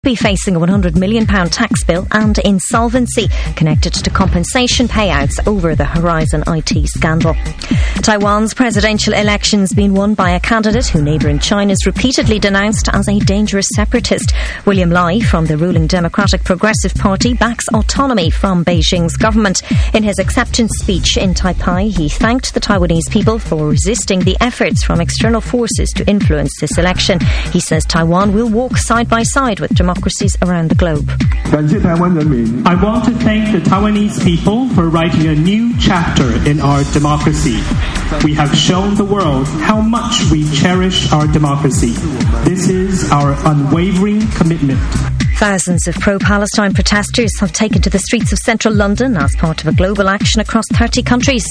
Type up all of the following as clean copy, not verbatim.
be facing a £100 million tax bill and insolvency connected to compensation payouts over the Horizon IT scandal. Taiwan's presidential election's been won by a candidate who neighbouring China's repeatedly denounced as a dangerous separatist. William Lai from the ruling Democratic Progressive Party backs autonomy from Beijing's government. In his acceptance speech in Taipei, he thanked the Taiwanese people for resisting the efforts from external forces to influence this election. He says Taiwan will walk side by side with democracies around the globe. I want to thank the Taiwanese people for writing a new chapter in our democracy. We have shown the world how much we cherish our democracy. This is our unwavering commitment. Thousands of pro-Palestine protesters have taken to the streets of central London as part of a global action across 30 countries.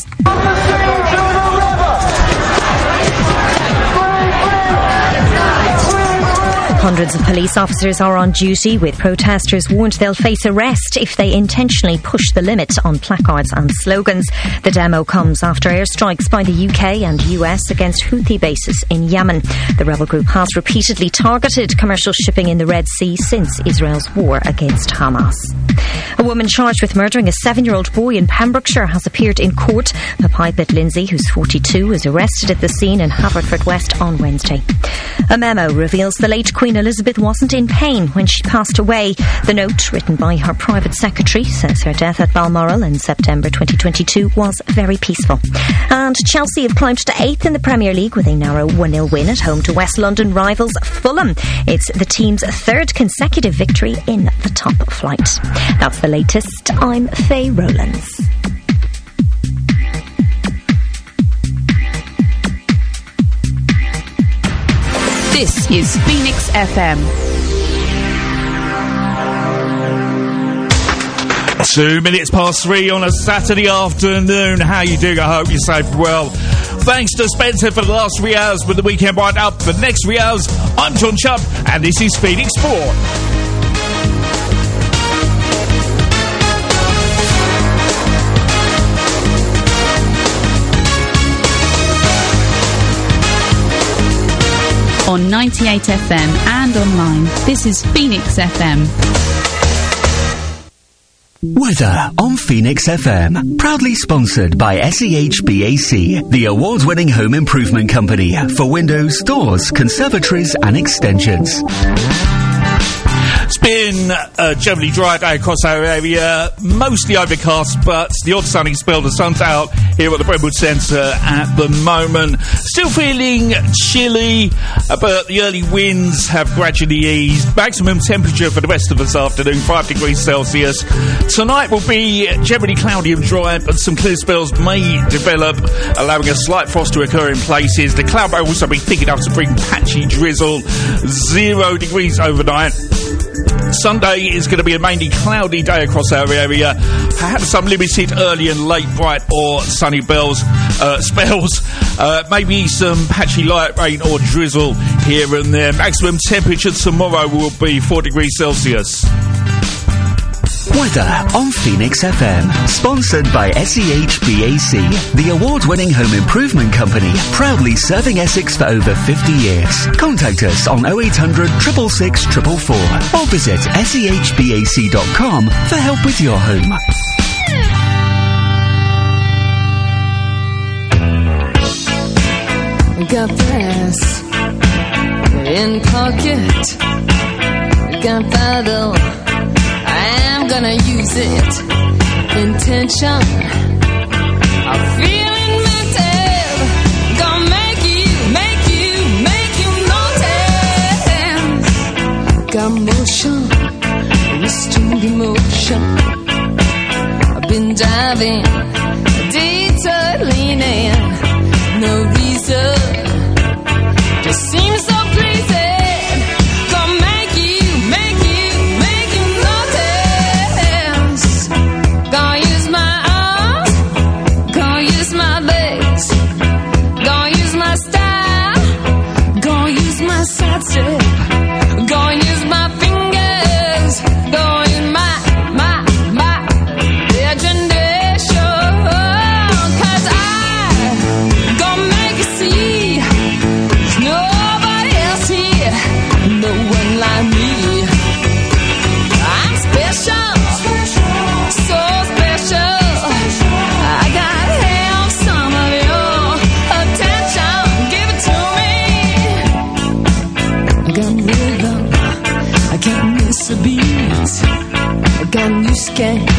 Hundreds of police officers are on duty, with protesters warned they'll face arrest if they intentionally push the limit on placards and slogans. The demo comes after airstrikes by the UK and US against Houthi bases in Yemen. The rebel group has repeatedly targeted commercial shipping in the Red Sea since Israel's war against Hamas. A woman charged with murdering a 7-year-old boy in Pembrokeshire has appeared in court. Papipet Lindsay, who's 42, was arrested at the scene in Haverfordwest on Wednesday. A memo reveals the late Queen Elizabeth wasn't in pain when she passed away. The note, written by her private secretary, says her death at Balmoral in September 2022 was very peaceful. And Chelsea have climbed to 8th in the Premier League with a narrow 1-0 win at home to West London rivals Fulham. It's the team's 3rd consecutive victory in the top flight. That's the latest. I'm Faye Rowlands. This is Phoenix FM. 2 minutes past 3 on a Saturday afternoon. How you doing? I hope you're safe and well. Thanks to Spencer for the last 3 hours, with the weekend right up. For the next 3 hours, I'm John Chubb, and this is Phoenix Sport. On 98 FM and online, this is Phoenix FM. Weather on Phoenix FM. Proudly sponsored by SEHBAC, the award-winning home improvement company for windows, doors, conservatories and extensions. It's been a generally dry day across our area, mostly overcast, but the odd sunny spell. The sun's out here at the Brentwood Centre at the moment. Still feeling chilly, but the early winds have gradually eased. Maximum temperature for the rest of this afternoon, 5 degrees Celsius. Tonight will be generally cloudy and dry, but some clear spells may develop, allowing a slight frost to occur in places. The cloud may also be thick enough to bring patchy drizzle. 0 degrees overnight. Sunday is going to be a mainly cloudy day across our area. Perhaps some limited early and late bright or sunny spells. Maybe some patchy light rain or drizzle here and there. Maximum temperature tomorrow will be 4 degrees Celsius. Weather on Phoenix FM. Sponsored by SEHBAC, the award-winning home improvement company, proudly serving Essex for over 50 years. Contact us on 0800 666 444 or visit sehbac.com for help with your home. Got brass in pocket, got paddle, I'm gonna use it. Intention, I'm feeling mental, gonna make you notice. Got motion, restrained emotion, I've been diving, detour leaning, no reason, just seems so crazy. Gonna make you notice. Gonna use my arms, gonna use my legs, gonna use my style, gonna use my side step, gonna use my fingers, gonna use my imagination. 'Cause I gonna make you see. miss a beat. I got a new skank.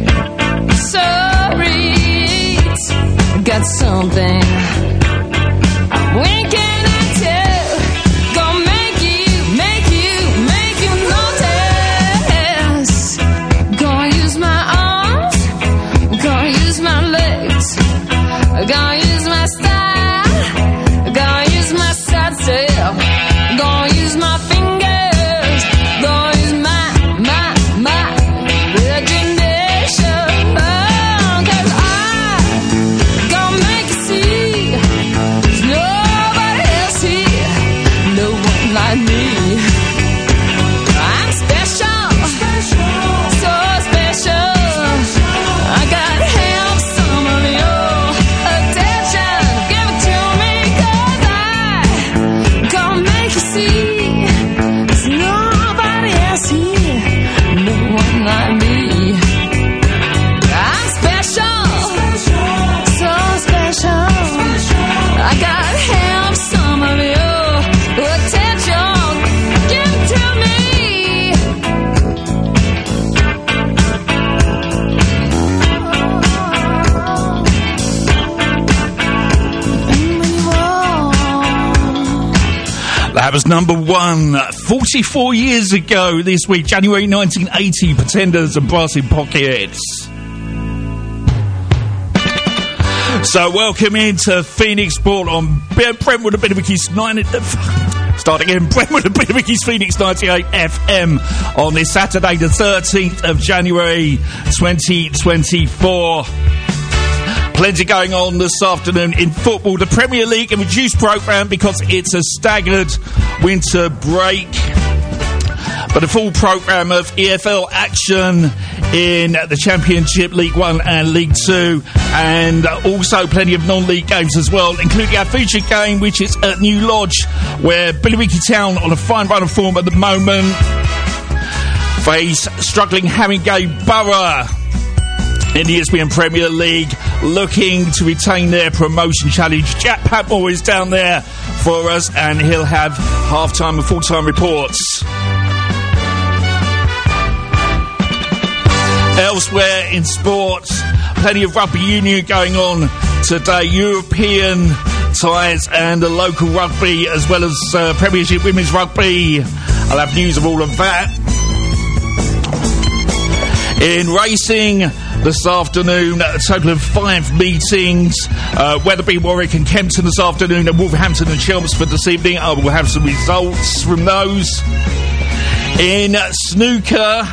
Sorry, I got something. When can I tell? Gonna make you notice. Gonna use my arms, gonna use my legs, gonna use my style, gonna use my side step, gonna use my fingers, gonna use my imagination. Cause I gonna make you see there's nobody else here, no one like me. I'm special, so special. I gotta have some of your attention. Give it to me, 'cause I gonna make you see there's nobody else here, no one like me. I'm special, so special. I gotta have some of your attention. Give it to me. That was number one 44 years ago this week, January 1980, Pretenders and Brass in Pockets. So welcome into Phoenix Sport on Brentwood and Bidwicky's Brentwood and Bidwicky's Phoenix 98 FM on this Saturday the 13th of January 2024. Plenty going on this afternoon in football. The Premier League, a reduced programme because it's a staggered winter break. But a full programme of EFL action in the Championship, League 1 and League 2. And also plenty of non-league games as well, including our featured game, which is at New Lodge, where Billericay Town, on a fine run of form at the moment, face struggling Haringey Borough in the ESPN Premier League, looking to retain their promotion challenge. Jack Patmore is down there for us, and he'll have half-time and full-time reports. Elsewhere in sports, plenty of rugby union going on today. European ties and the local rugby, as well as Premiership Women's Rugby. I'll have news of all of that. In racing this afternoon, a total of 5 meetings. Wetherby, Warwick and Kempton this afternoon, and Wolverhampton and Chelmsford this evening. I will have some results from those. In snooker,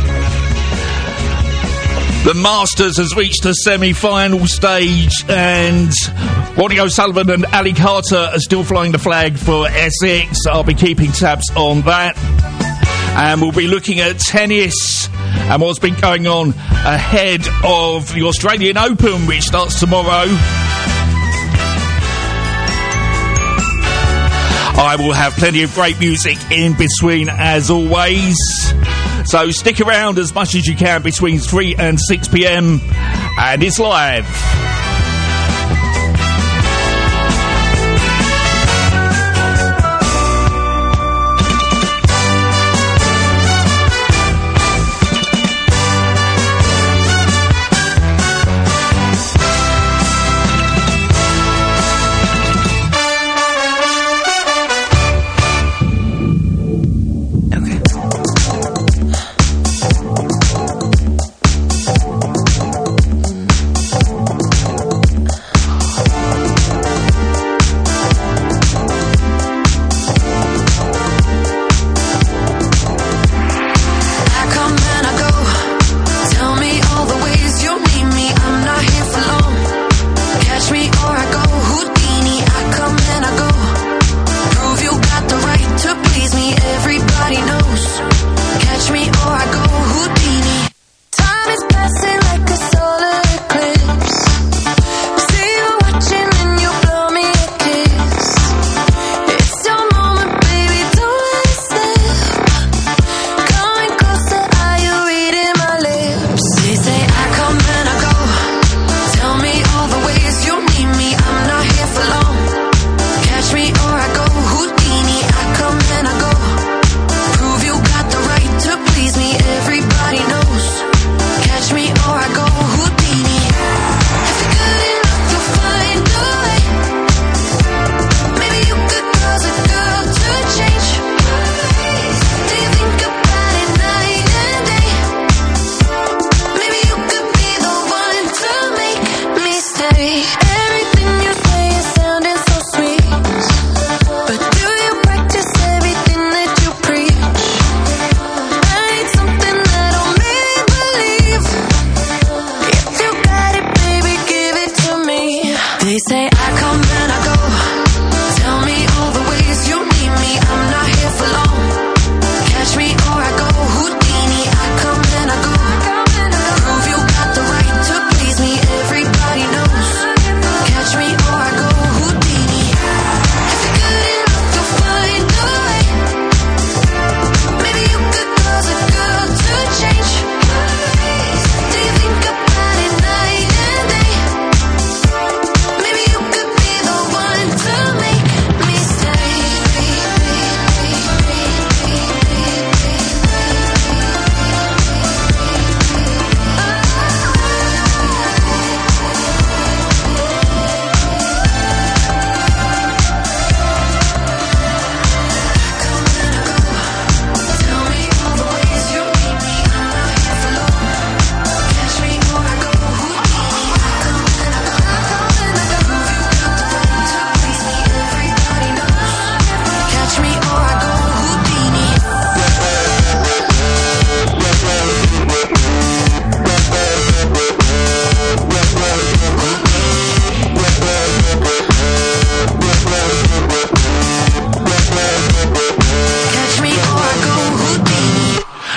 the Masters has reached the semi-final stage, and Ronnie O'Sullivan and Ali Carter are still flying the flag for Essex. I'll be keeping tabs on that. And we'll be looking at tennis and what's been going on ahead of the Australian Open, which starts tomorrow. I will have plenty of great music in between, as always. So stick around as much as you can between 3 and 6 p.m. and it's live.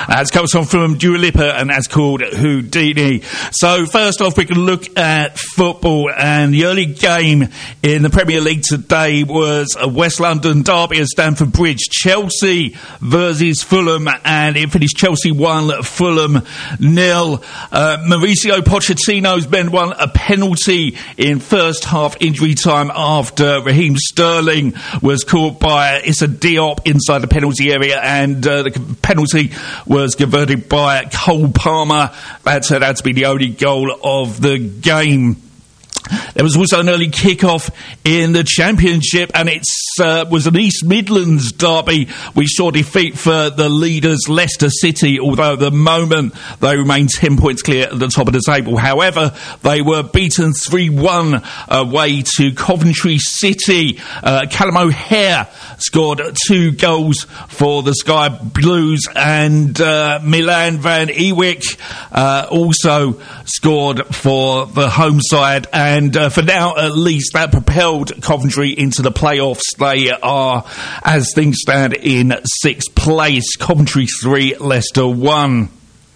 That's comes on from Dua Lipa and that's called Houdini. So first off, we can look at football, and the early game in the Premier League today was a West London derby at Stamford Bridge. Chelsea versus Fulham, and it finished Chelsea 1, Fulham 0. Mauricio Pochettino's men won a penalty in first half injury time after Raheem Sterling was caught by Issa Diop inside the penalty area, and the penalty was converted by Cole Palmer. That turned out to be the only goal of the game. There was also an early kick-off in the Championship, and it was an East Midlands derby. We saw defeat for the leaders Leicester City, although at the moment they remain 10 points clear at the top of the table. However, they were beaten 3-1 away to Coventry City. Callum O'Hare scored 2 goals for the Sky Blues, and Milan van Ewijk also scored for the home side. And for now, at least, that propelled Coventry into the playoffs. They are, as things stand, in 6th place. Coventry 3, Leicester 1.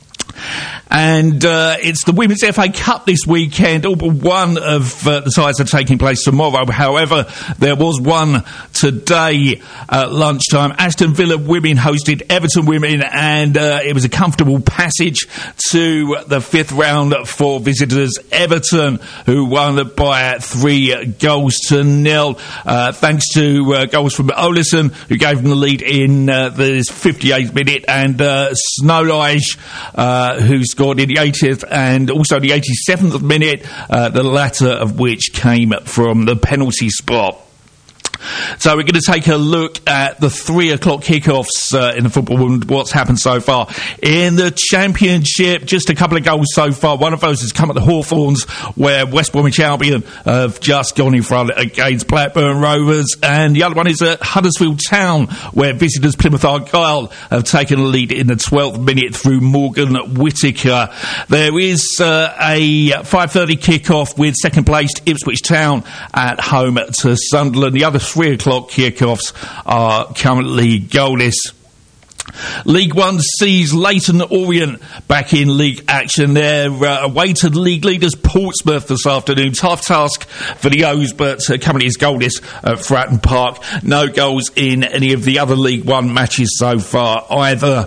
And it's the Women's FA Cup this weekend. All but one of the sides are taking place tomorrow. However, there was one today at lunchtime. Aston Villa women hosted Everton women, and it was a comfortable passage to the 5th round for visitors Everton, who won by 3-0. Thanks to goals from Olesen, who gave them the lead in the 58th minute, and Snowlige, who scored in the 80th and also the 87th minute, the latter of which came from the penalty spot. So we're going to take a look at the 3 o'clock kickoffs in the football and what's happened so far. In the Championship, just a couple of goals so far. One of those has come at the Hawthorns, where West Bromwich Albion have just gone in front against Blackburn Rovers. And the other one is at Huddersfield Town, where visitors Plymouth Argyle have taken a lead in the 12th minute through Morgan Whittaker. There is a 5:30 kickoff with second-placed Ipswich Town at home to Sunderland. The other 3 o'clock kickoffs are currently goalless. League One sees Leyton Orient back in league action. They're away to league leaders Portsmouth this afternoon. Tough task for the O's, but currently is goalless at Fratton Park. No goals in any of the other League One matches so far either.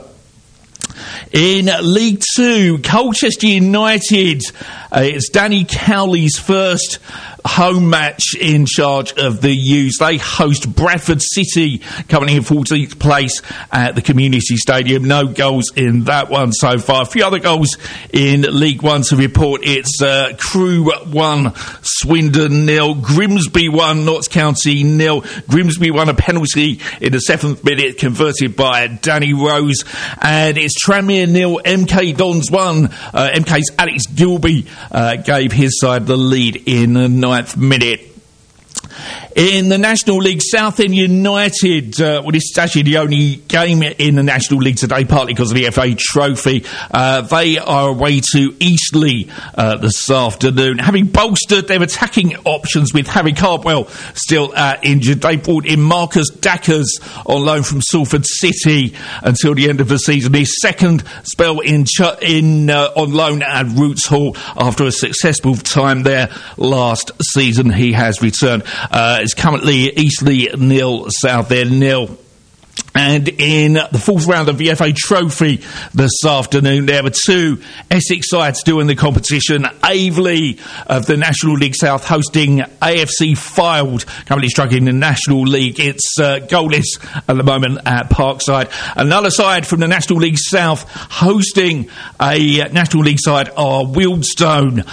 In League Two, Colchester United, it's Danny Cowley's first home match in charge of the U's. They host Bradford City, currently in 14th place at the Community Stadium. No goals in that one so far. A few other goals in League One to report. It's Crewe 1, Swindon 0, Grimsby 1, Notts County 0. Grimsby won a penalty in the 7th minute, converted by Danny Rose. And it's Tranmere 0, MK Dons 1. MK's Alex Gilby gave his side the lead in the 9th minute. In the National League, Southend United, well, this is actually the only game in the National League today, partly because of the FA Trophy. They are away to Eastleigh this afternoon. Having bolstered their attacking options with Harry Cardwell still injured, they brought in Marcus Dackers on loan from Salford City until the end of the season. His second spell on loan at Roots Hall after a successful time there last season. He has returned. It's currently Eastleigh 0, Southend 0. And in the 4th round of the FA Trophy this afternoon, there were 2 Essex sides doing the competition. Aveley of the National League South hosting AFC Fylde, currently struggling in the National League. It's goalless at the moment at Parkside. Another side from the National League South hosting a National League side are Chelmsford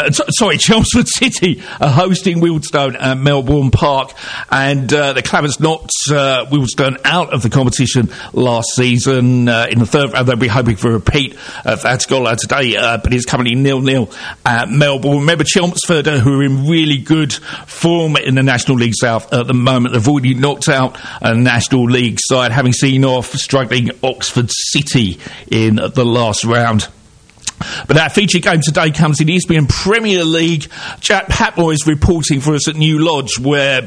City are hosting Wealdstone at Melbourne Park. And the Clavers knocked Wealdstone out of the competition last season. In the 3rd round, they'll be hoping for a repeat of that goal today, but it's currently 0-0 at Melbourne. Remember, Chelmsford, who are in really good form in the National League South at the moment, have already knocked out a National League side, having seen off struggling Oxford City in the last round. But that feature game today comes in the Eastbourne Premier League. Jack Patmore is reporting for us at New Lodge, where Billy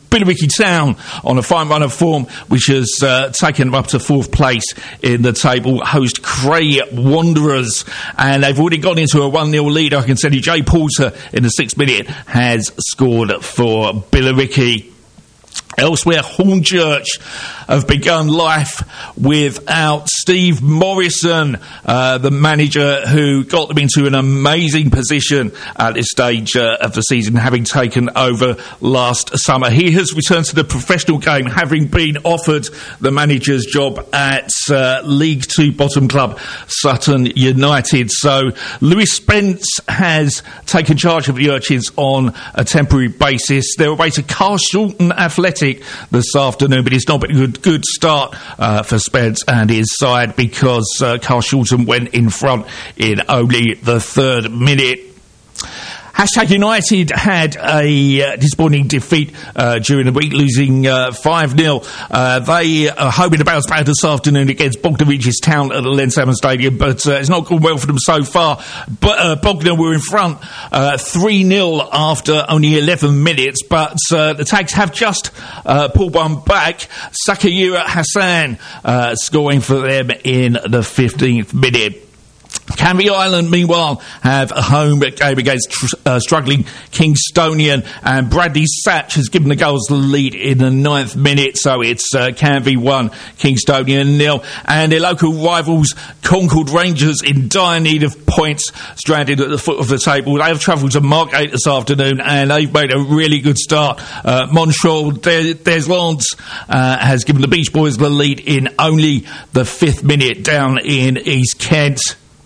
Billericay Town on a fine run of form, which has taken them up to 4th place in the table, host Cray Wanderers, and they've already gone into a 1-0 lead. I can tell you, Jay Porter in the 6th minute has scored for Billericay. Elsewhere, Hornchurch have begun life without Steve Morrison, the manager who got them into an amazing position at this stage of the season, having taken over last summer. He has returned to the professional game, having been offered the manager's job at League 2 bottom club Sutton United. So Lewis Spence has taken charge of the Urchins on a temporary basis. They're away to Carshalton Athletic this afternoon, but it's not been a good start for Spence and his side, because Carshalton went in front in only the 3rd minute. Hashtag United had a disappointing defeat during the week, losing 5-0. They are hoping to bounce back this afternoon against Bognor Regis Town at the Lenshaven Stadium, but it's not gone well for them so far. But Bognor were in front 3-0 after only 11 minutes, but the Tags have just pulled one back. Sakayura Hassan scoring for them in the 15th minute. Canvey Island, meanwhile, have a home game against struggling Kingstonian, and Bradley Satch has given the goals the lead in the 9th minute, so it's Canvey 1, Kingstonian 0, and their local rivals Concord Rangers, in dire need of points, stranded at the foot of the table. They have travelled to Margate this afternoon, and they've made a really good start. Montreal Deslandes has given the Beach Boys the lead in only the 5th minute down in East Kent.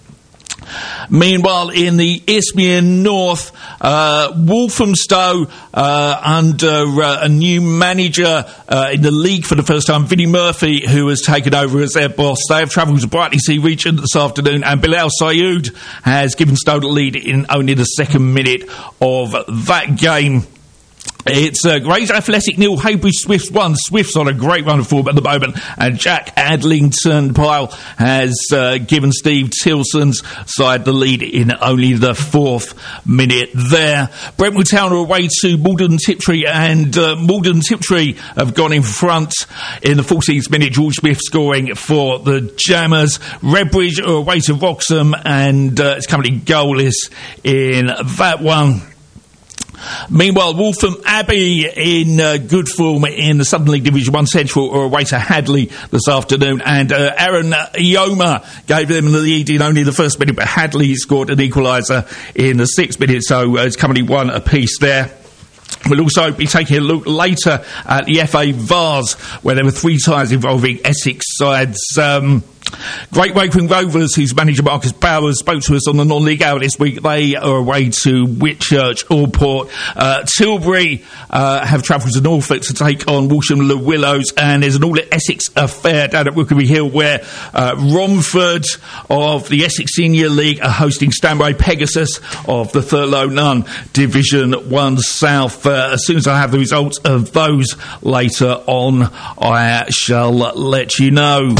Meanwhile, in the Isthmian North, Walthamstow, under a new manager in the league for the first time, Vinnie Murphy, who has taken over as their boss. They have travelled to Brightlingsea Region this afternoon, and Bilal Sayoud has given Stowe the lead in only the 2nd minute of that game. It's Grays Athletic 0, Heybridge Swifts 1. Swifts on a great run of form at the moment, and Jack Adlington Pyle has given Steve Tilson's side the lead in only the 4th minute there. Brentwood Town are away to Malden Tiptree, and Malden Tiptree have gone in front in the 14th minute. George Smith scoring for the Jammers. Redbridge are away to Wroxham, and it's currently goalless in that one. Meanwhile, Waltham Abbey in good form in the Southern League Division 1 Central are away to Hadley this afternoon, and Aaron Ioma gave them the lead in only the 1st minute, but Hadley scored an equaliser in the 6th minute, so it's currently 1 apiece there. We'll also be taking a look later at the FA Vars, where there were 3 ties involving Essex sides. Great Wakefern Rovers, whose manager Marcus Bowers spoke to us on the non-league hour this week. They are away to Whitchurch Allport. Tilbury have travelled to Norfolk to take on Walsham Le Willows, and there's an all-Essex affair down at Rookery Hill, where Romford of the Essex Senior League are hosting Stanway Pegasus of the Thurlow Nunn Division 1 South. As soon as I have the results of those later on, I shall let you know.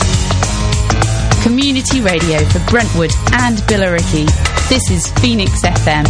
Community radio for Brentwood and Billericay. This is Phoenix FM.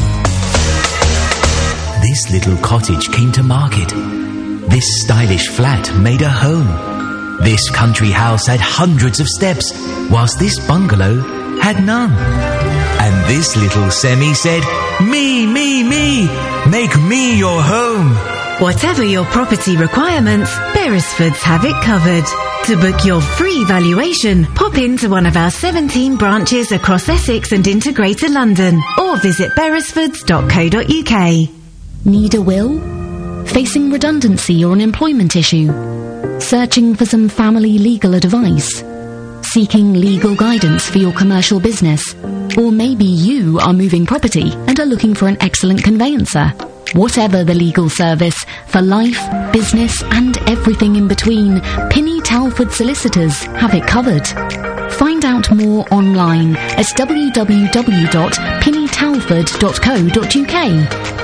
This little cottage came to market. This stylish flat made a home. This country house had hundreds of steps, whilst this bungalow had none. And this little semi said, me, make me your home. Whatever your property requirements, Beresfords have it covered. To book your free valuation, pop into one of our 17 branches across Essex and into Greater London, or visit beresfords.co.uk. Need a will? Facing redundancy or an employment issue? Searching for some family legal advice? Seeking legal guidance for your commercial business? Or maybe you are moving property and are looking for an excellent conveyancer? Whatever the legal service, for life, business and everything in between, Pinny Talford Solicitors have it covered. Find out more online at www.pinnytalford.co.uk or call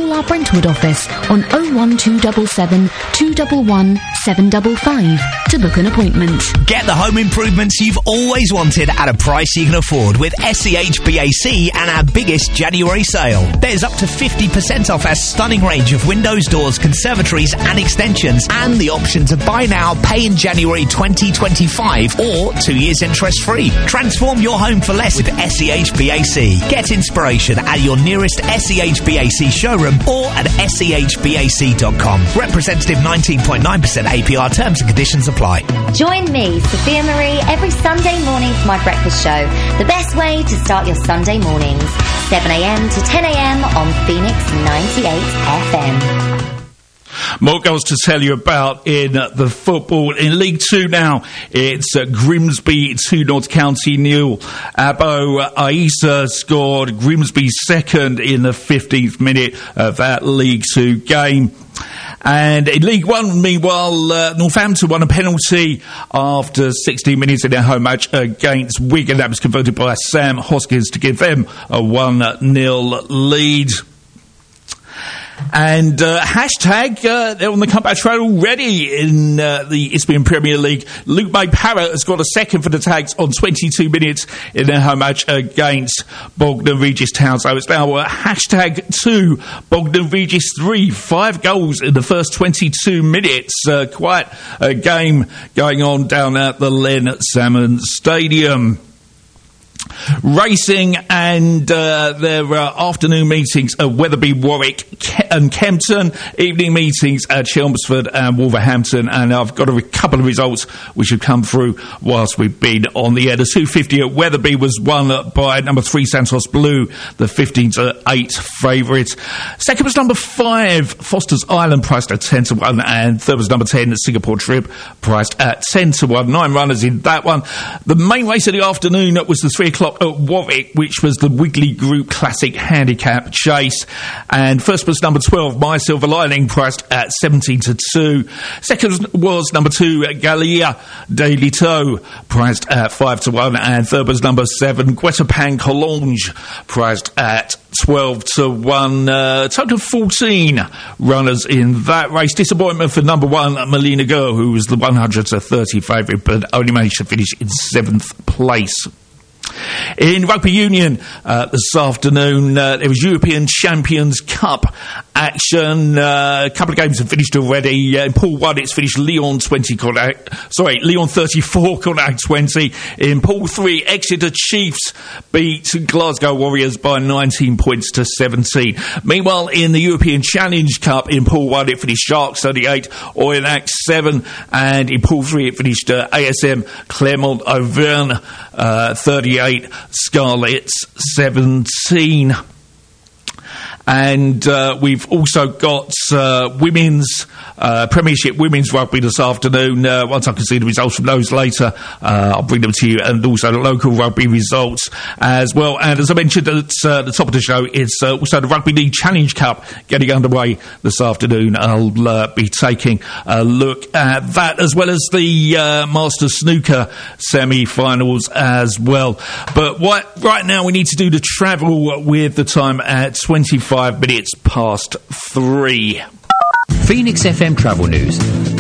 call our Brentwood office on 01277 211 755 to book an appointment. Get the home improvements you've always wanted at a price you can afford with SEHBAC and our biggest January sale. There's up to 50% off our stunning range of windows, doors, conservatories and extensions, and the option to buy now, pay in January 2025 or 2 years interest free. Transform your home for less with SEHBAC. Get inspiration at your nearest SEHBAC showroom or at SEHBAC.com. Representative 19.9% APR, terms and conditions apply. Join me, Sophia Marie, every Sunday morning for my breakfast show. The best way to start your Sunday mornings. 7 a.m. to 10 a.m. on Phoenix 98 FM. More goals to tell you about in the football. In League Two now, it's Grimsby 2, Notts County 0. Abo Aisa scored Grimsby's second in the 15th minute of that League Two game. And in League One, meanwhile, Northampton won a penalty after 16 minutes in their home match against Wigan. That was converted by Sam Hoskins to give them a 1-0 lead. And hashtag, they're on the comeback trail already in the Isthmian Premier League. Luke May Parrott has got a second for the Tags on 22 minutes in their home match against Bognor Regis Town. So it's now hashtag 2, Bognor Regis 3, 5 goals in the first 22 minutes. Quite a game going on down at the Len Salmon Stadium. Racing and their afternoon meetings at Wetherby, Warwick and Kempton, evening meetings at Chelmsford and Wolverhampton, and I've got a couple of results which have come through whilst we've been on the air. The 250 at Wetherby was won by number 3 Santos Blue, the 15-8 favourite. Second was number 5 Foster's Island, priced at 10-1, and third was number 10 Singapore Trip, priced at 10-1. 9 runners in that one. The main race of the afternoon was the 3 o'clock at Warwick, which was the Wigley Group Classic Handicap Chase, and first was number 12 My Silver Lining, priced at 17-2. Second was number 2 Gallia de Lito, priced at 5-1, and third was number 7 Guetapan Collonge, priced at 12-1. Total of 14 runners in that race. Disappointment for number 1 Melina Girl, who was the 130 favourite but only managed to finish in 7th place. In Rugby Union this afternoon, there was European Champions Cup action. A couple of games have finished already. In Pool 1, it's finished Lyon 34, Connacht 20. In Pool 3, Exeter Chiefs beat Glasgow Warriors by 19 points to 17. Meanwhile, in the European Challenge Cup, in Pool 1, it finished Sharks 38, Oyonnax 7, and in Pool 3, it finished ASM Clermont Auvergne 38, Scarlets 17. And we've also got women's Premiership Women's Rugby this afternoon. Once I can see the results from those later, I'll bring them to you, and also the local rugby results as well. And as I mentioned at the top of the show, it's also the Rugby League Challenge Cup getting underway this afternoon. I'll be taking a look at that, as well as the Masters Snooker semi-finals as well. But right now we need to do the travel with the time at 25 minutes past 3. Phoenix FM Travel News.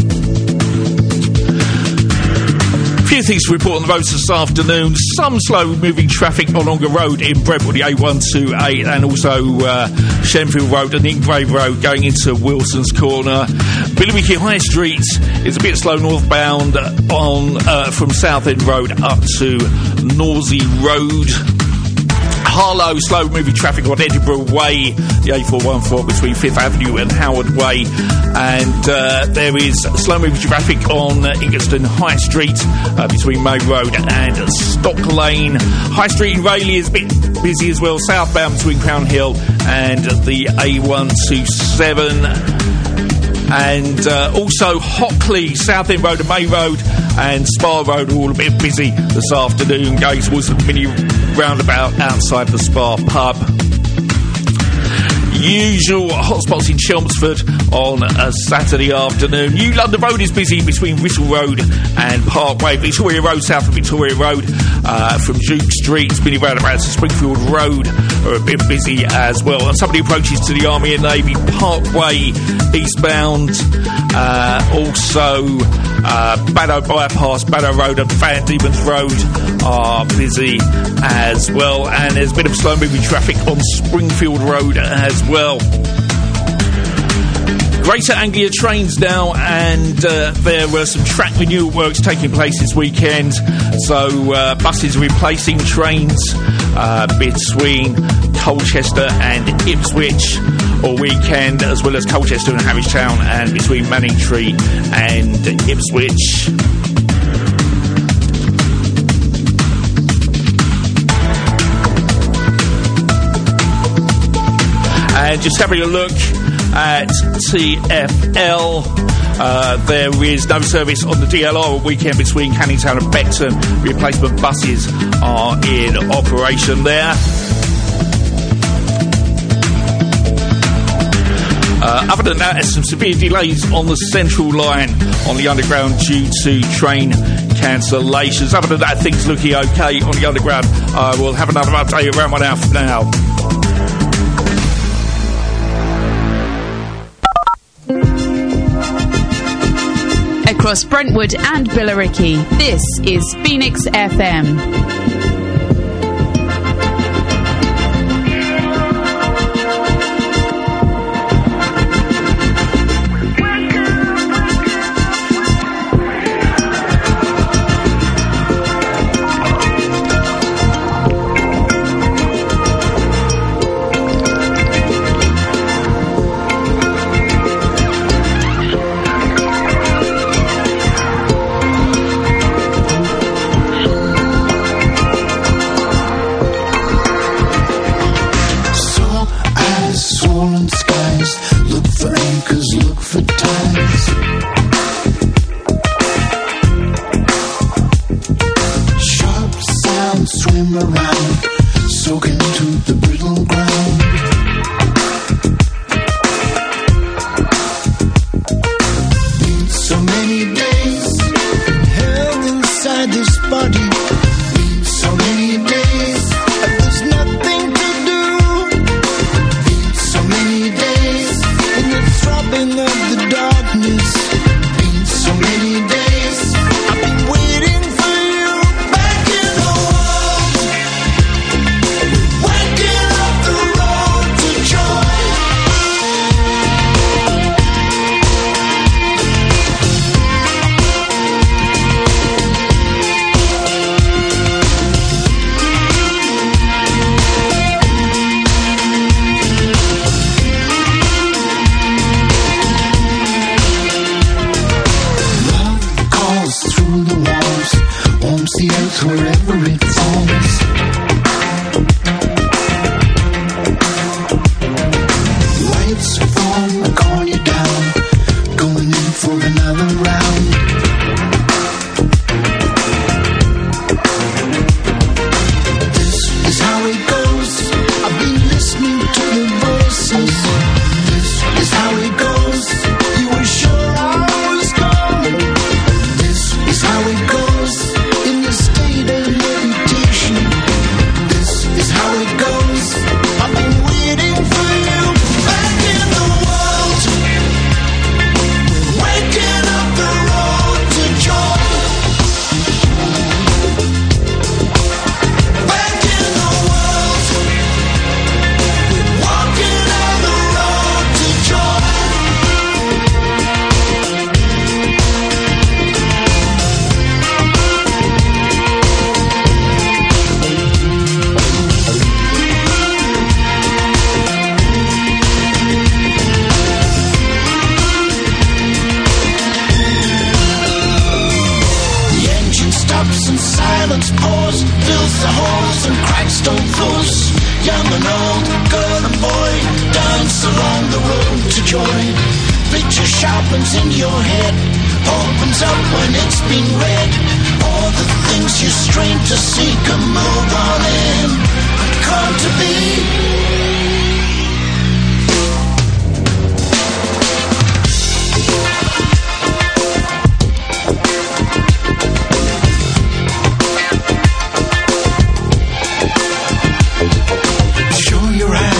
Few things to report on the roads this afternoon. Some slow-moving traffic on Ongar Road in Brentwood, the A128, and also Shenfield Road and Ingrave Road going into Wilson's Corner. Billericay High Street is a bit slow northbound on from Southend Road up to Norsey Road. Harlow, slow-moving traffic on Edinburgh Way, the A414 between 5th Avenue and Howard Way. And there is slow-moving traffic on Ingeston High Street between May Road and Stock Lane. High Street in Rayleigh is a bit busy as well, southbound between Crown Hill and the A127. And also Hockley, Southend Road and May Road and Spa Road are all a bit busy this afternoon, going towards the mini roundabout outside the Spa pub. usual hotspots in Chelmsford on a Saturday afternoon. New London Road is busy between Whistle Road and Parkway. Victoria Road, south of Victoria Road, from Duke Street, spinning roundabouts to Springfield Road are a bit busy as well. And some of the approaches to the Army and Navy, Parkway eastbound, also Baddow Bypass, Baddow Road and Van Diemen's Road are busy as well. And there's a bit of slow-moving traffic on Springfield Road as well. Greater Anglia trains now, and there were some track renewal works taking place this weekend. So buses are replacing trains between Colchester and Ipswich all weekend, as well as Colchester and Harwich Town, and between Manningtree and Ipswich. And just having a look at TfL, there is no service on the DLR all weekend between Canning Town and Beckton. Replacement buses are in operation there. Other than that, there's some severe delays on the Central Line on the Underground due to train cancellations. Other than that, things looking okay on the Underground. We'll have another update around 1 hour from now. Across Brentwood and Billericay, this is Phoenix FM.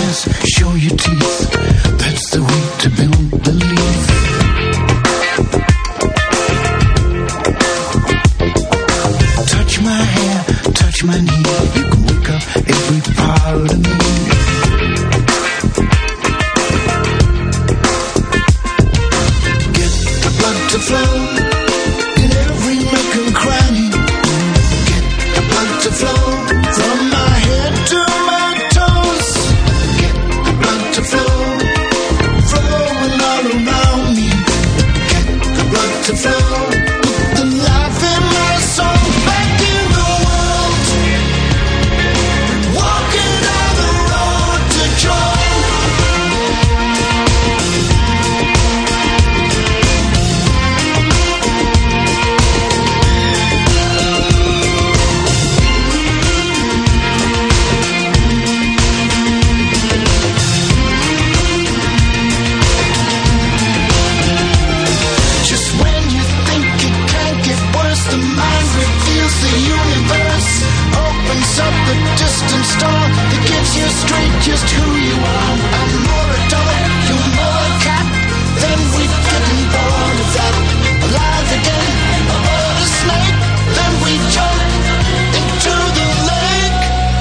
just show your teeth. That's the way to build belief. Touch my hair, touch my knee. You can wake up every part of me. Get the blood to flow in every nook and cranny. Get the blood to flow from my head to my toes. Get the blood to flow, flowing all around me. Get the blood to flow, put the life in my soul. Back in the world, walking down the road to joy. Just when you think it can't get worse, the mind reveals the universe. Opens up the distant star that gives you straight just who you are. I'm more a dog, you're more a cat. Then we're getting bored of that. Alive again, aboard a snake. Then we jump into the lake.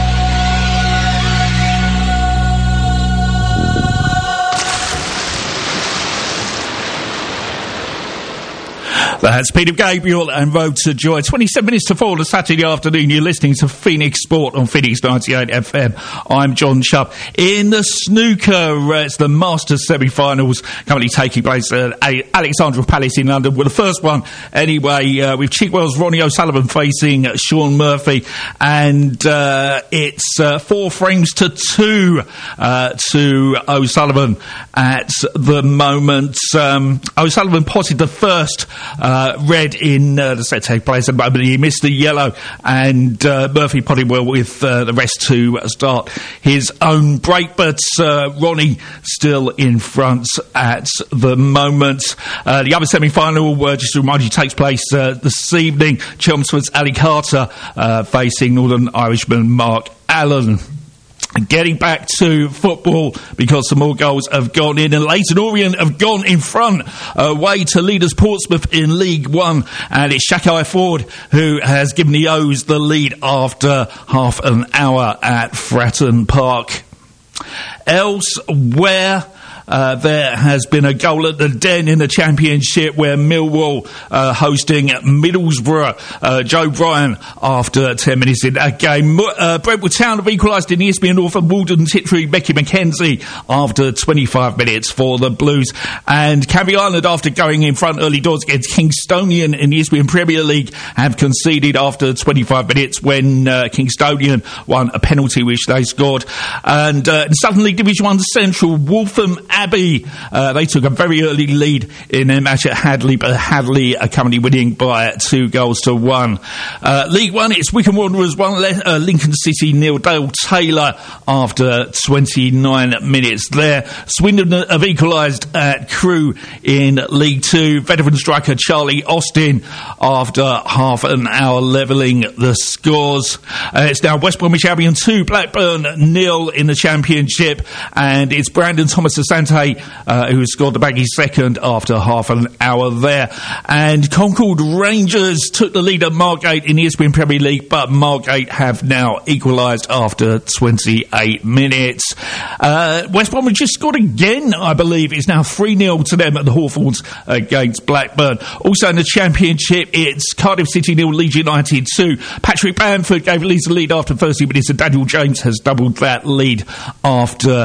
That's Peter Gabriel and Road to Joy. 27 minutes to 4 on a Saturday afternoon. You're listening to Phoenix Sport on Phoenix 98 FM. I'm John Chubb. In the snooker, it's the Masters semi-finals currently taking place at Alexandra Palace in London. Well, the first one, anyway, with Chigwell's Ronnie O'Sullivan facing Sean Murphy. And it's 4 frames to 2 to O'Sullivan at the moment. O'Sullivan potted the first red in the set take place at the moment. He missed the yellow, and Murphy potted well with the rest to start his own break, but Ronnie still in front at the moment. The other semi-final, just to remind you, takes place this evening. Chelmsford's Ali Carter facing Northern Irishman Mark Allen. Getting back to football, because some more goals have gone in, and Leyton Orient have gone in front away to leaders Portsmouth in League One, and it's Shakai Ford who has given the O's the lead after half an hour at Fratton Park. Elsewhere, there has been a goal at the Den in the Championship, where Millwall hosting Middlesbrough. Joe Bryan after 10 minutes in that game. Brentwood Town have equalised in the Eastbourne North, and Walden Tiptree Becky McKenzie after 25 minutes for the Blues. And Canvey Island, after going in front early doors against Kingstonian in the Eastbourne Premier League, have conceded after 25 minutes when Kingstonian won a penalty which they scored. And in Southern League Division 1 Central, Waltham Abbey, they took a very early lead in their match at Hadley, but Hadley are currently winning by 2-1. League One, it's Wycombe Wanderers 1, Lincoln City nil. Dale Taylor after 29 minutes there. Swindon have equalised at Crewe in League Two. Veteran striker Charlie Austin after half an hour levelling the scores. It's now West Bromwich Albion 2, Blackburn 0 in the Championship, and it's Brandon Thomas Asante who scored the baggy second after half an hour there. And Concord Rangers took the lead at Margate in the Eastbourne Premier League, but Margate have now equalised after 28 minutes. West Bromwich just scored again, I believe. It's now 3-0 to them at the Hawthorns against Blackburn. Also in the Championship, it's Cardiff City 0, Leeds United 2. Patrick Bamford gave Leeds the lead after 30 minutes, and Daniel James has doubled that lead after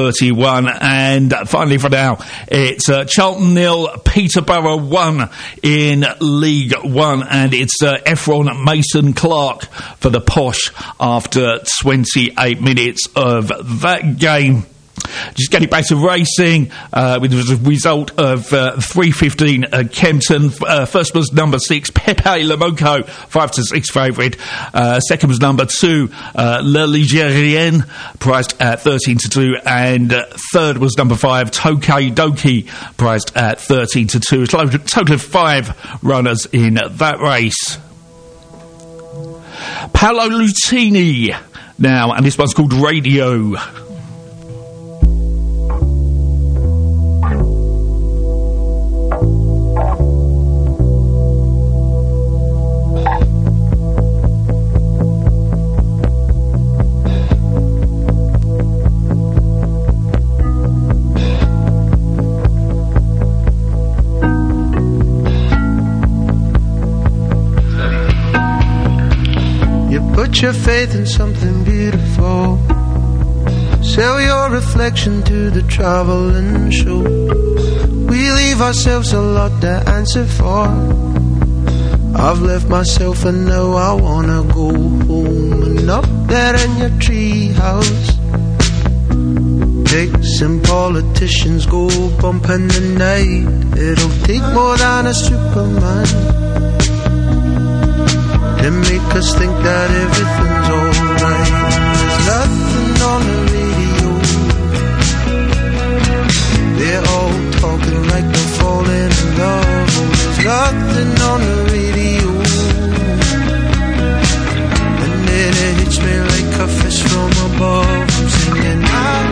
31. And finally for now, it's Charlton 0, Peterborough 1 in League One, and it's Efron Mason Clark for the Posh after 28 minutes of that game. Just getting back to racing, with the result of 3:15 at Kempton. First was number 6, Pepe Lamoco, 5-6 favourite. Second was number 2, Le Ligérien, priced at 13-2, and third was number 5, Tokay Doki, priced at 13-2. Total of 5 runners in that race. Paolo Lutini now, and this one's called Radio. Put your faith in something beautiful. Sell your reflection to the traveling show. We leave ourselves a lot to answer for. I've left myself and now I wanna go home. And up there in your treehouse, pigs and politicians go bump in the night. It'll take more than a Superman to make us think that everything's alright. There's nothing on the radio. They're all talking like they're falling in love. There's nothing on the radio. And then it hits me like a fish from above. I'm singing,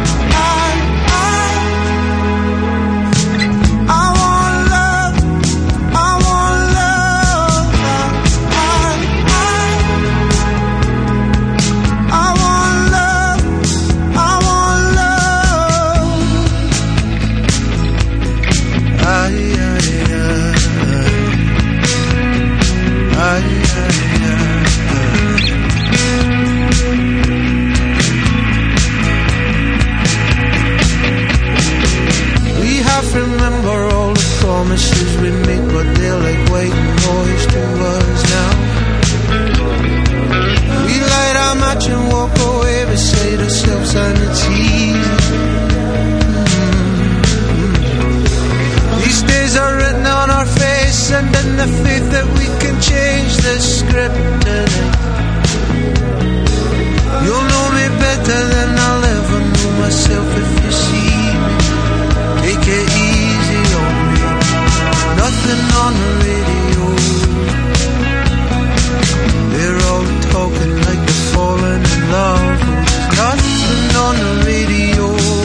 remember all the promises we make, but they're like white noise to us now. We light our match and walk away beside ourselves, and it's easy. These days are written on our face, and in the faith that we can change the script tonight. You'll know me better than I'll ever know myself if you see me. Take it easy on me. Nothing on the radio. They're all talking like they're falling in love. There's nothing on the radio.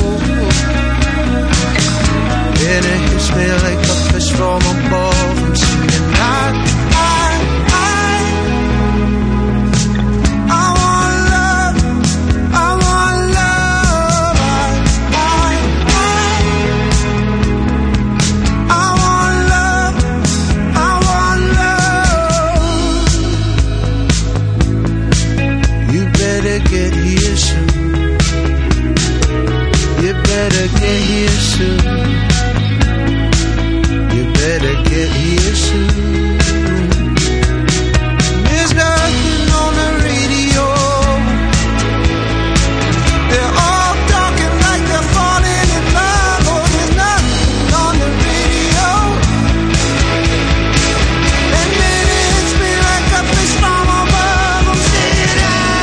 And it hits me like a fish from above. I'm singing that. Get here soon. You better get here soon. You better get here soon. There's nothing on the radio. They're all talking like they're falling in love. Oh, there's nothing on the radio. And then it hits me like a fish from above. I'm saying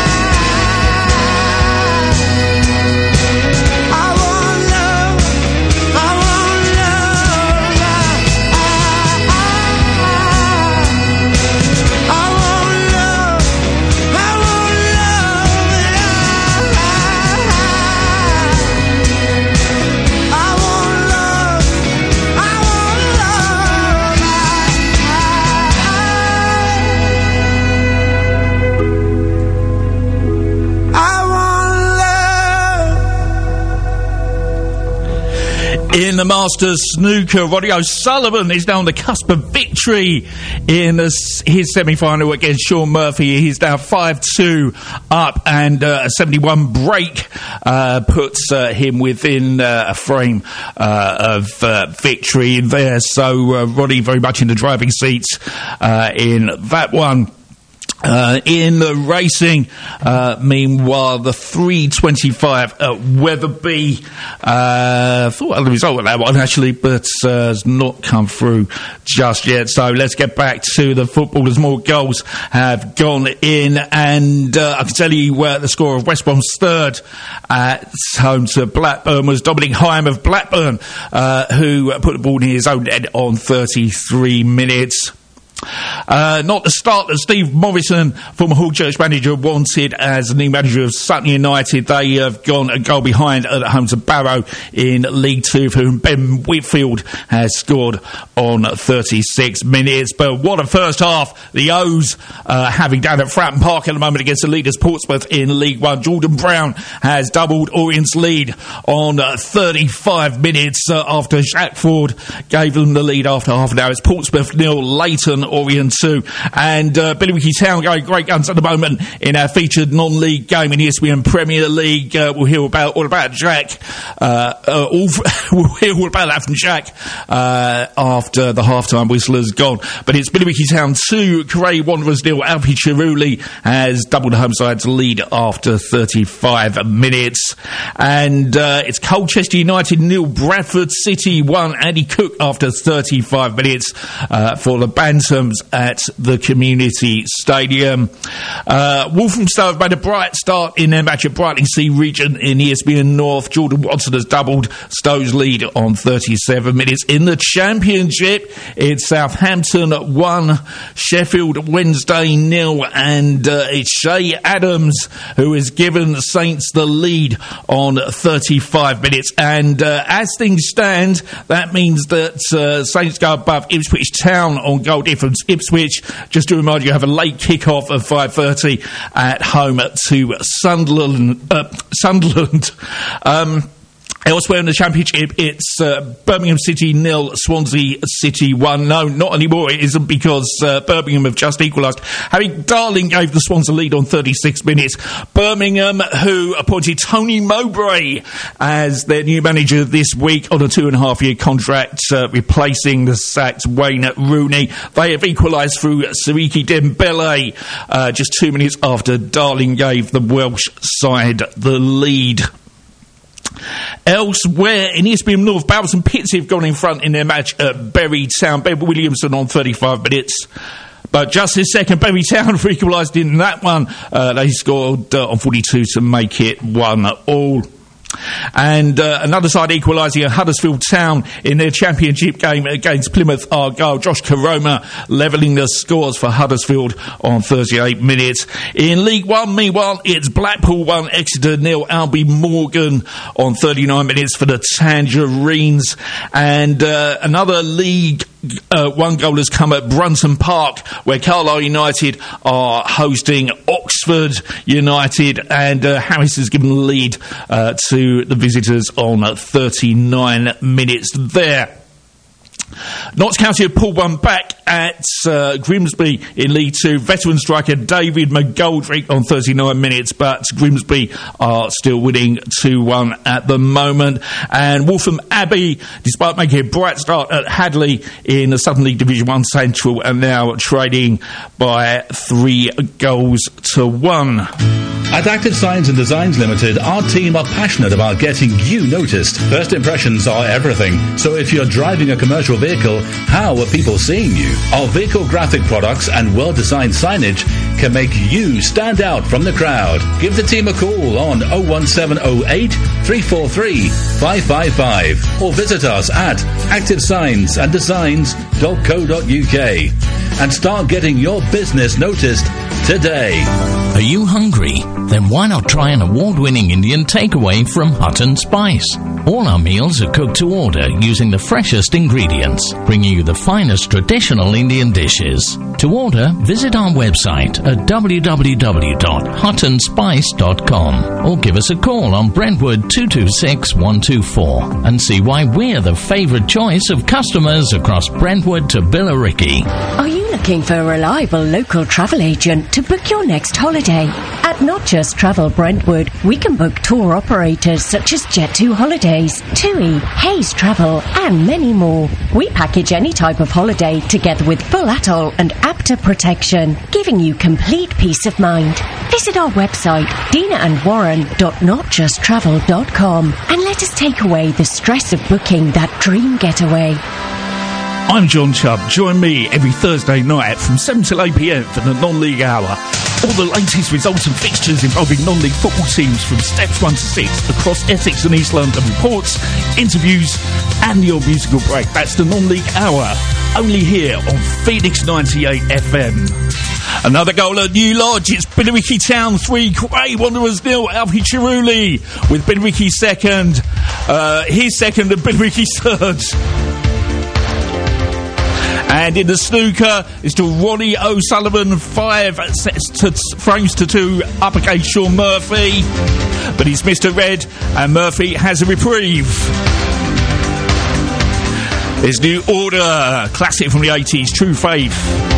in the Masters snooker, Roddy O'Sullivan is now on the cusp of victory in his semi-final against Sean Murphy. He's now 5-2 up, and a 71 break puts him within a frame of victory there. So Roddy very much in the driving seats in that one. In the racing, meanwhile, the 3:25 at Wetherby, thought of the result of that one actually, but has not come through just yet. So let's get back to the footballers. More goals have gone in, and I can tell you the score of West Brom's third at home to Blackburn was Dominic Hyam of Blackburn, who put the ball in his own end on 33 minutes. Not the start that Steve Morrison, former Hall Church manager, wanted as the new manager of Sutton United. They have gone a goal behind at home to Barrow in League Two, for whom Ben Whitfield has scored on 36 minutes. But what a first half the O's having down at Fratton Park at the moment against the leaders Portsmouth in League One. Jordan Brown has doubled Orient's lead on 35 minutes after Jack Ford gave them the lead after half an hour. It's Portsmouth 0, Leighton Orient 2. And Billericay Town going great guns at the moment in our featured non-league game in the ESPN Premier League. We'll hear all about Jack. We'll hear all about that from Jack after the half-time whistle has gone. But it's Billericay Town 2, Cray Wanderers 0. Alfie Chiruli has doubled the home side's lead after 35 minutes. And it's Colchester United 0, Bradford City 1. Andy Cook after 35 minutes for the Bantams at the Community Stadium. Walthamstow have made a bright start in their match at Brightling Sea Region in ESPN North. Jordan Watson has doubled Stowe's lead on 37 minutes. In the Championship, it's Southampton 1, Sheffield Wednesday 0, and it's Shay Adams who has given Saints the lead on 35 minutes. And as things stand, that means that Saints go above Ipswich Town on goal difference. Ipswich, just to remind you, have a late kick-off of 5:30 at home to Sunderland. Elsewhere in the Championship, it's Birmingham City 0, Swansea City 1. No, not anymore. It isn't, because Birmingham have just equalised. Harry Darling gave the Swans a lead on 36 minutes. Birmingham, who appointed Tony Mowbray as their new manager this week on a 2.5-year contract, replacing the sacked Wayne Rooney. They have equalised through Siriki Dembele just 2 minutes after Darling gave the Welsh side the lead. Elsewhere in ESPN North, Bowers and Pitsea have gone in front in their match at Bury Town. Ben Williamson on 35 minutes. But just this second, Bury Town have equalised in that one. They scored on 42 to make it 1-1. And another side equalising at Huddersfield Town in their Championship game against Plymouth Argyle. Josh Caroma levelling the scores for Huddersfield on 38 minutes. In League One, meanwhile, it's Blackpool 1, Exeter 0, Albion Morgan on 39 minutes for the Tangerines. And another League one goal has come at Brunton Park, where Carlisle United are hosting Oxford United, and Harris has given the lead to the visitors on 39 minutes there. Notts County have pulled one back at Grimsby in League 2. Veteran striker David McGoldrick on 39 minutes, but Grimsby are still winning 2-1 at the moment. And Waltham Abbey, despite making a bright start at Hadley in the Southern League Division 1 Central, are now trading by 3-1. At Active Signs and Designs Limited, our team are passionate about getting you noticed. First impressions are everything. So if you're driving a commercial vehicle, how are people seeing you? Our vehicle graphic products and well-designed signage can make you stand out from the crowd. Give the team a call on 01708 343 555 or visit us at activesignsanddesigns.co.uk and start getting your business noticed today. Are you hungry? Then why not try an award-winning Indian takeaway from Hutton Spice? All our meals are cooked to order using the freshest ingredients, bringing you the finest traditional Indian dishes. To order, visit our website at www.huttonspice.com or give us a call on Brentwood 226 124 and see why we're the favourite choice of customers across Brentwood to Billericay. Are you looking for a reliable local travel agent to book your next holiday? At Not Just Travel Brentwood, we can book tour operators such as Jet2 Holidays, TUI, Hayes Travel, and many more. We package any type of holiday together with full atoll and APTA protection, giving you complete peace of mind. Visit our website, dinaandwarren.notjusttravel.com, and let us take away the stress of booking that dream getaway. I'm John Chubb. Join me every Thursday night from 7 till 8 p.m. for the non-league hour. All the latest results and fixtures involving non-league football teams from steps 1 to 6 across Essex and East London. Reports, interviews, and your musical break. That's the non-league hour, only here on Phoenix 98 FM. Another goal at New Lodge. It's Billericay Town 3, Cray Wanderers 0. Alfie Chiruli with Billericay second. His second and Billericay third. And in the snooker, it's to Ronnie O'Sullivan, 5 frames to 2, uppercase Sean Murphy. But he's Mr. Red, and Murphy has a reprieve. There's New Order, classic from the 80s, True Faith.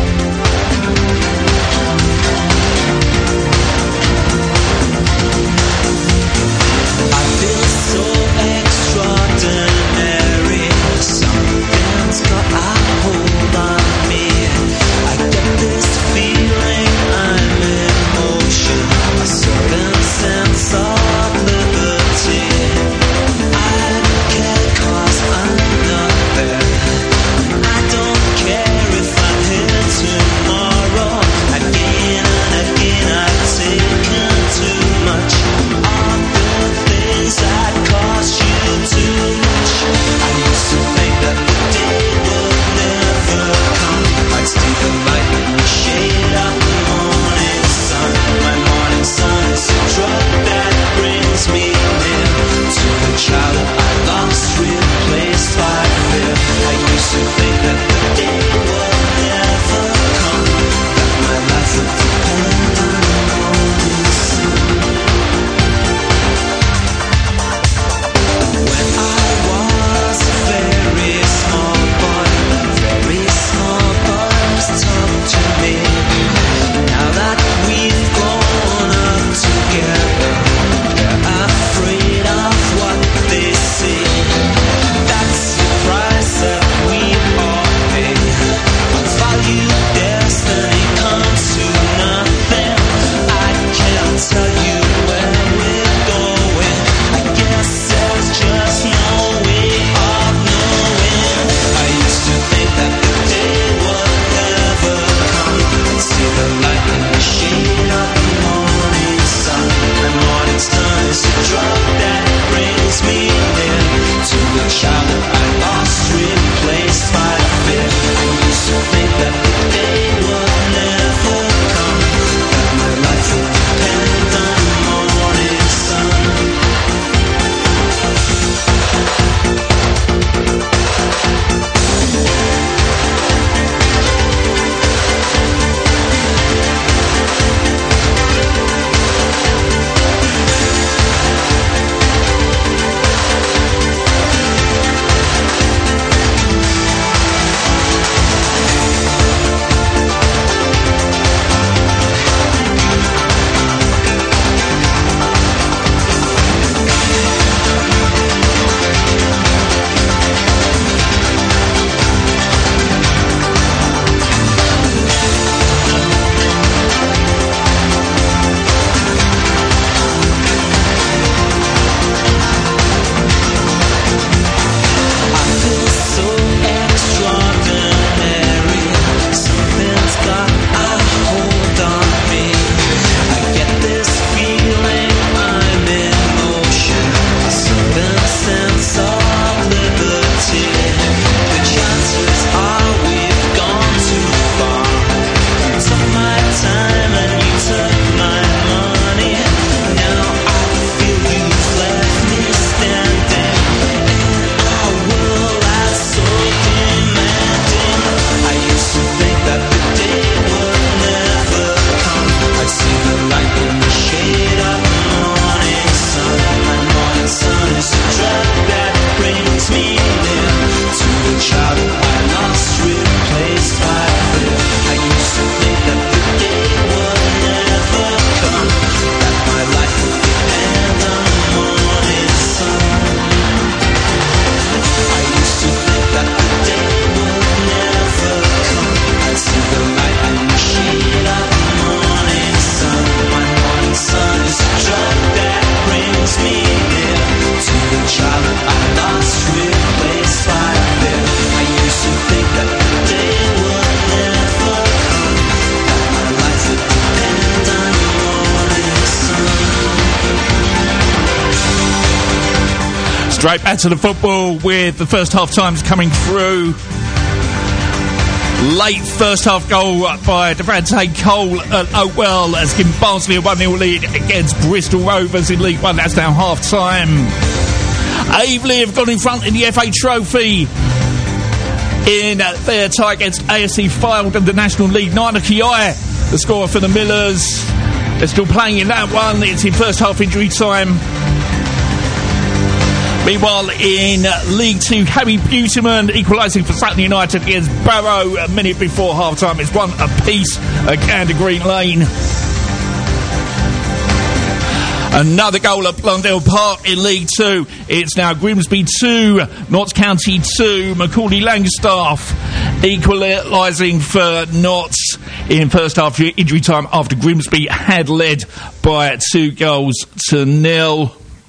Straight back to the football with the first half times coming through. Late first half goal by Devante Cole at Oakwell has given Barnsley a 1-0 lead against Bristol Rovers in League One. That's now half time. Aveley have gone in front in the FA Trophy in their tie against ASC Fylde in the National League. Nina Kiai, the scorer for the Millers. They're still playing in that one. It's in first half injury time. Meanwhile, in League 2, Harry Buterman equalising for Sutton United against Barrow a minute before half-time. It's 1 apiece at Gander Green Lane. Another goal at Blundell Park in League 2. It's now Grimsby 2, Notts County 2, Macaulay Langstaff equalising for Notts in first half injury time after Grimsby had led by 2-0.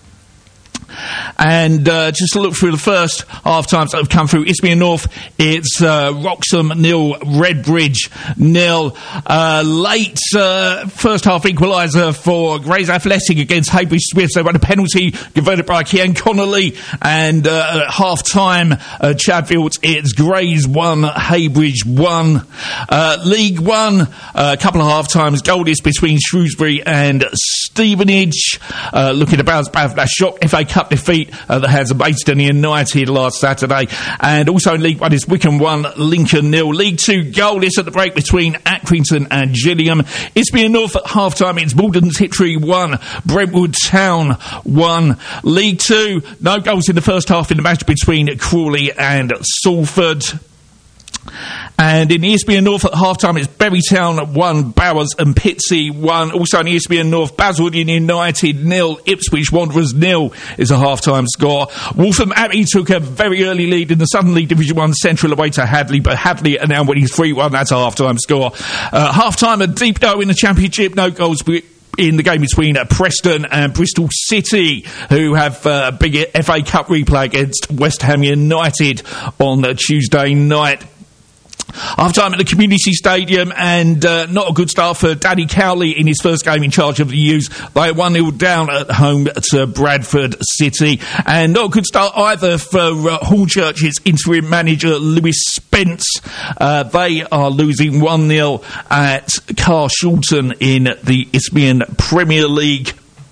And just to look through the first half times that have come through, Isthmian North, it's Wroxham 0, Redbridge 0. Late first half equaliser for Grays Athletic against Heybridge Swifts. They won a penalty converted by Kian Connolly. And at half time, Chadfields, it's Grays 1, Heybridge 1. League 1, a couple of half times, goalless between Shrewsbury and Stevenage. Looking to bounce back from that shock FA Cup defeat at the hands of Maidstone United last Saturday. And also in League 1 is Wickham 1, Lincoln 0. League 2 goalless at the break between Accrington and Gillingham. Isthmian North at half time, it's Malden Tiptree 1, Brentwood Town 1. League 2, no goals in the first half in the match between Crawley and Salford. And in the Isthmian North at half-time, it's Berrytown 1, Bowers and Pitsea 1. Also in the Isthmian North, Basildon United 0, Ipswich Wanderers 0 is a half-time score. Waltham Abbey took a very early lead in the Southern League Division 1 Central away to Hadley, but Hadley are now winning 3-1. That's a half-time score. Half-time, a deep no in the Championship, no goals in the game between Preston and Bristol City, who have a big FA Cup replay against West Ham United on Tuesday night. Half-time at the Community Stadium, and not a good start for Danny Cowley in his first game in charge of the U's. They are 1-0 down at home to Bradford City. And not a good start either for Hornchurch's interim manager, Lewis Spence. They are losing 1-0 at Carshalton in the Isthmian Premier League.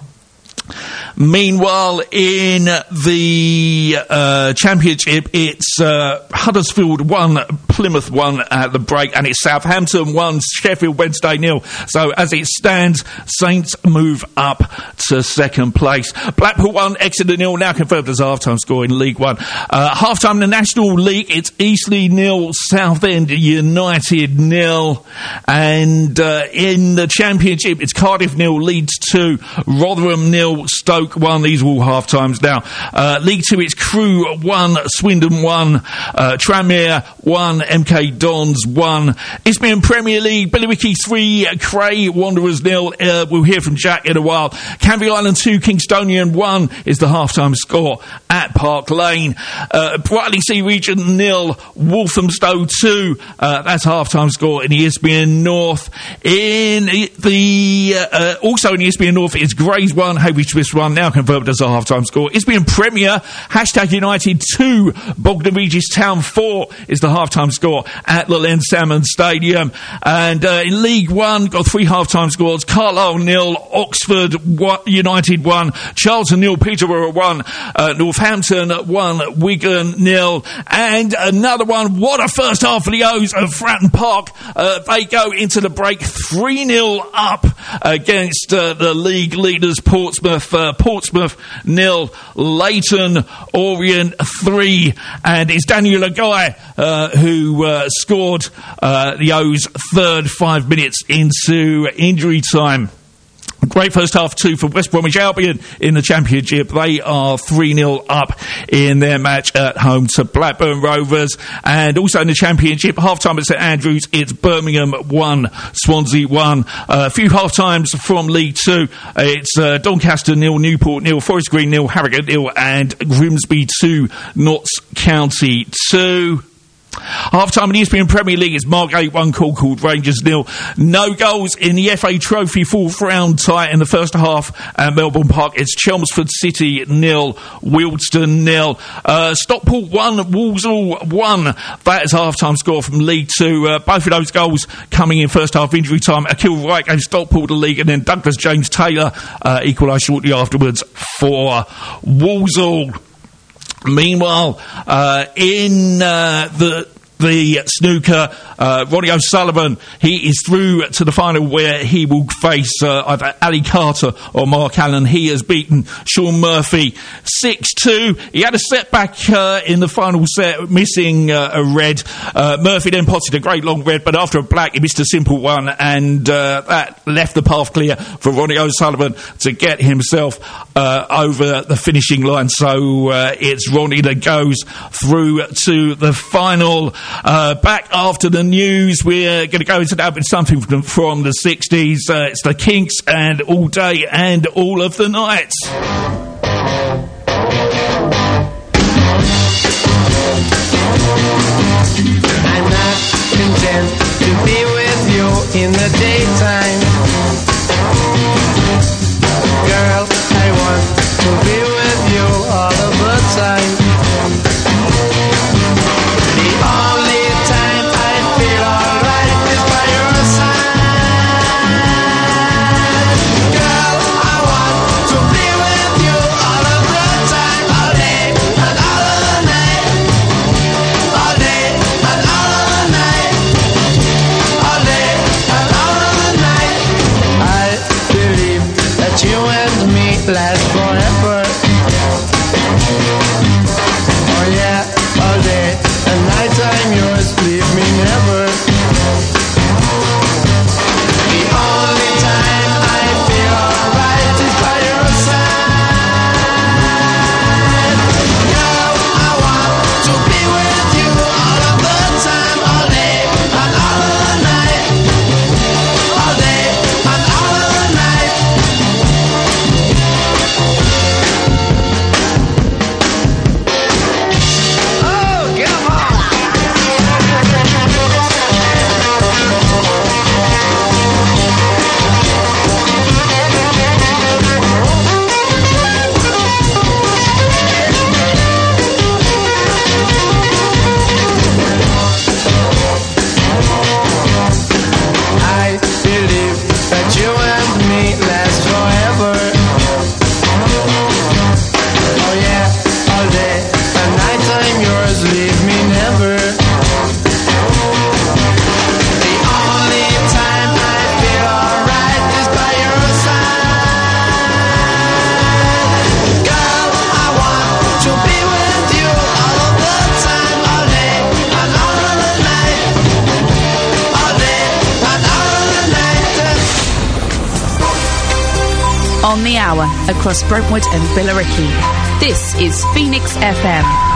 Meanwhile, in the Championship, it's Huddersfield 1, Plymouth 1 at the break, and it's Southampton 1, Sheffield Wednesday 0. So as it stands, Saints move up to second place. Blackpool 1, Exeter 0, now confirmed as a half-time score in League 1. Half-time in the National League, it's Eastleigh 0, Southend United 0. And in the Championship, it's Cardiff 0, Leeds 2, Rotherham 0, Stoke 1. These are all half-times now. League 2, it's Crewe 1, Swindon 1, Tranmere 1, MK Dons 1. Isthmian Premier League, Billericay 3, Cray Wanderers 0. We'll hear from Jack in a while. Canvey Island 2, Kingstonian 1 is the half-time score at Park Lane. Brightling Sea Region 0, Walthamstow 2. That's half-time score in the Isthmian North. In the also in the Isthmian North, it's Grays 1, Heybridge Swifts 1, now confirmed as a half-time score. Isthmian Premier, United 2, Bognor Regis Town 4 is the half-time score at Lowland Salmon Stadium. And in League 1, got 3 half-time scores. Carlisle 0, Oxford United 1, Charlton 0, Peterborough 1, Northampton 1, Wigan 0. And another one, what a first half for the O's at Fratton Park. They go into the break 3-0 up against the league leaders Portsmouth 0, Leighton Orient 3, and it's Daniel Agai who scored the O's third 5 minutes into injury time. Great first half too for West Bromwich Albion in the Championship. They are 3-0 up in their match at home to Blackburn Rovers. And also in the Championship, half-time at St Andrews, it's Birmingham 1, Swansea 1. A few half-times from League 2. It's Doncaster 0, Newport 0, Forest Green 0, Harrogate 0, and Grimsby 2, Notts County 2. Half-time in the Isthmian Premier League is Margate 1, Concord Rangers 0. No goals in the FA Trophy fourth round tie in the first half at Melbourne Park. It's Chelmsford City 0, Wealdstone 0. Stockport 1, Walsall 1. That is half-time score from League 2. Both of those goals coming in first half injury time. Akil Wright gave Stockport the league, and then Douglas James Taylor equalised shortly afterwards for Walsall. Meanwhile, in the the snooker. Ronnie O'Sullivan, he is through to the final where he will face either Ali Carter or Mark Allen. He has beaten Sean Murphy 6-2. He had a setback in the final set, missing a red. Murphy then potted a great long red, but after a black, he missed a simple one, and that left the path clear for Ronnie O'Sullivan to get himself over the finishing line. So it's Ronnie that goes through to the final. Back after the news, we're going to go into that with something from the 60s. It's the Kinks and All Day and All of the Night. I'm not content to be with you in the daytime. Girl, I want to be with you all of the time. The only time I feel alright is by your side. Girl, I want to be with you all of the time, all day and all of the night. All day and all of the night. All day and all of the night. I believe that you and me last forever. Oh yeah, all day and night I'm yours, leave me never. The only time I feel alright is by your side. Girl, I want to be with you all of the time, all day and all of the night. All day and all of the night. Oh, get 'em on! I believe that you and me last forever. Oh yeah, all day and night I'm yours, leave me never. The only time I feel alright is by your side. Girl, I want to be with you all of the time, all day and all of the night. All day and all of the night. On the hour, across Brentwood and Billericay. This is Phoenix FM.